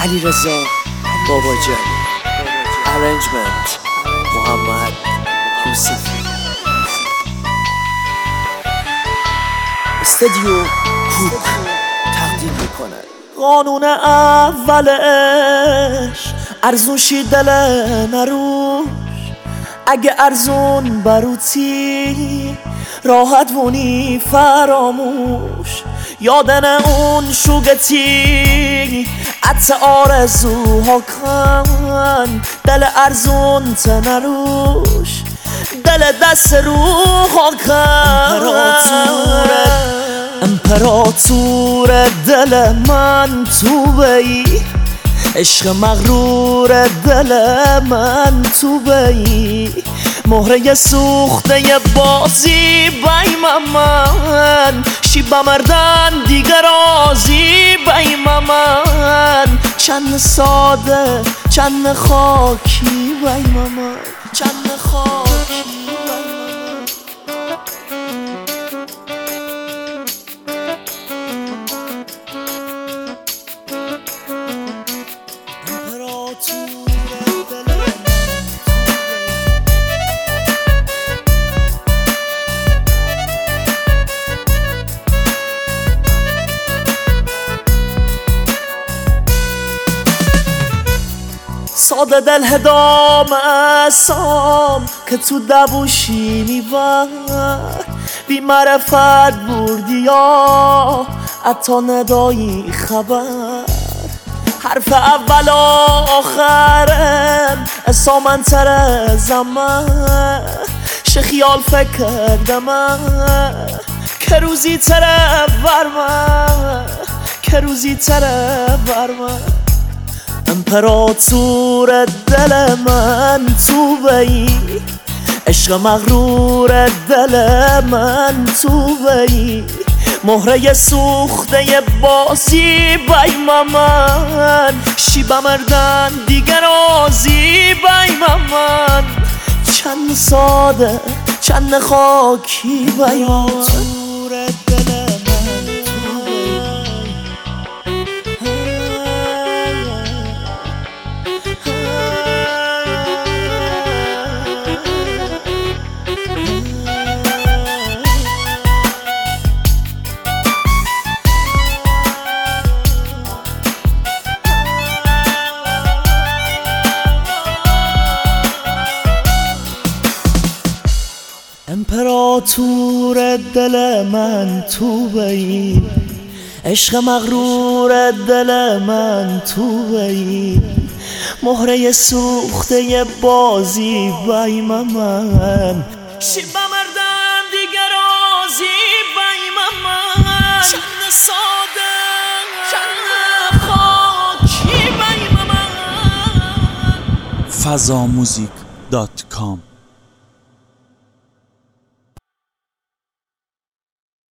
علیرضا باباجانی، ارنجمنت محمد یوسفی، استودیو کوک تقدیم میکنه. قانون اولش ارزونشی دل نروش، اگه ارزون بروتی راحت وونی فراموش. یادن اون شوگتی حتی آرزوها کن، دل ارزون تنروش، دل دست روها کن. امپراتور دل من تو بی، عشق مغرور دل من تو بی، مهره سوخته بازی بیم من، شیب مردن دیگر رازی بیم من. چند ساده چند خاکی بیم من، چند خاکی ساده دل هدام اسام که تو دبوشی میبر، بی معرفت بردی یا حتی ندایی خبر. حرف اول آخرم اسامنتر زمان، چه خیال فکر کردم که روزی تره برمن، که روزی تره برمن. امپراتور دل من تو بی، عشق مغرور دل من تو بی، مهره سوخته بازی بیم من، شیب مردن دیگر رازی بیم من. چند ساده چند خاکی بیم من. امپراتور دل من تو بی، عشق مغرور دل من تو بی، مهره سوخته بازی بیم من، شیب مردن دیگر رازی بیم من. چند ساده چند خاکی بیم من. fazamuzik.com